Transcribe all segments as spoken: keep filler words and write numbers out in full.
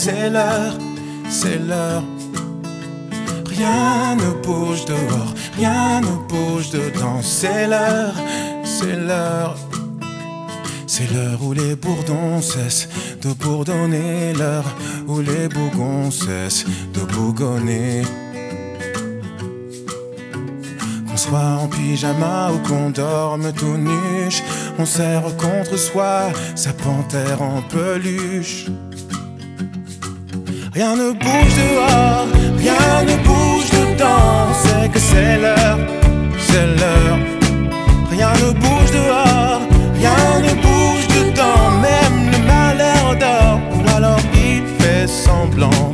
c'est l'heure, c'est l'heure. Rien ne bouge dehors, rien ne bouge dedans. C'est l'heure, c'est l'heure. C'est l'heure où les bourdons cessent de bourdonner, l'heure où les bougons cessent de bougonner. Qu'on soit en pyjama ou qu'on dorme tout nuche, on serre contre soi sa panthère en peluche. Rien ne bouge dehors, rien ne bouge dedans. C'est que c'est l'heure, c'est l'heure. Rien ne bouge dehors, rien ne bouge dedans. Même le malheur dort, ou alors il fait semblant.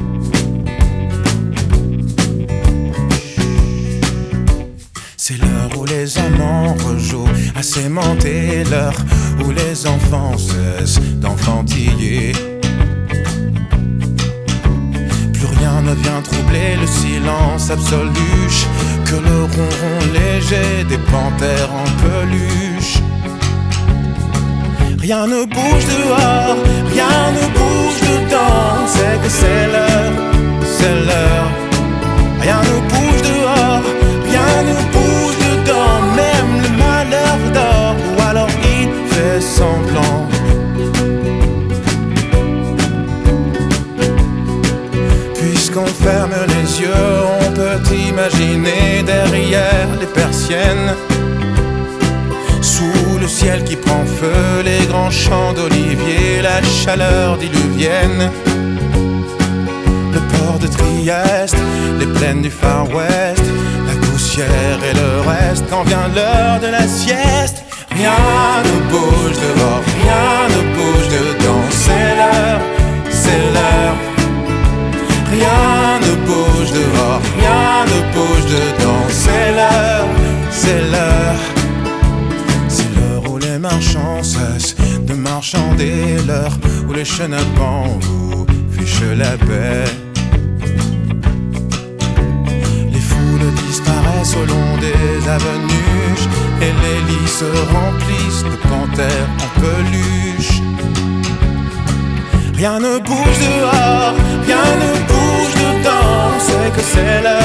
C'est l'heure où les amants rejouent à s'aimanter, l'heure où les enfants cessent d'enfantiller. Plus rien ne vient troubler le silence absolu que le ronron léger des panthères en peluche. Rien ne bouge dehors, rien ne bouge dedans. C'est que c'est l'heure, c'est l'heure. Rien ne bouge dehors, rien ne bouge dedans. Même le malheur dort, ou alors il fait semblant. Puisqu'on ferme les yeux, on peut imaginer derrière les persiennes, sous le ciel qui prend feu, les grands champs d'oliviers, la chaleur diluvienne, le port de Trieste, les plaines du Far West, la poussière et le reste. Quand vient l'heure de la sieste, rien ne bouge dehors, rien ne bouge dedans. C'est l'heure, c'est l'heure. Rien ne bouge dehors, rien ne bouge dedans. C'est l'heure, c'est l'heure. C'est l'heure où les marchands cessent de marchander, l'heure où les chenapans vous fichent la paix. Les foules disparaissent au long des avenues et les lits se remplissent de panthères en peluche. Rien ne bouge dehors, rien ne bouge dedans. C'est que c'est l'heure,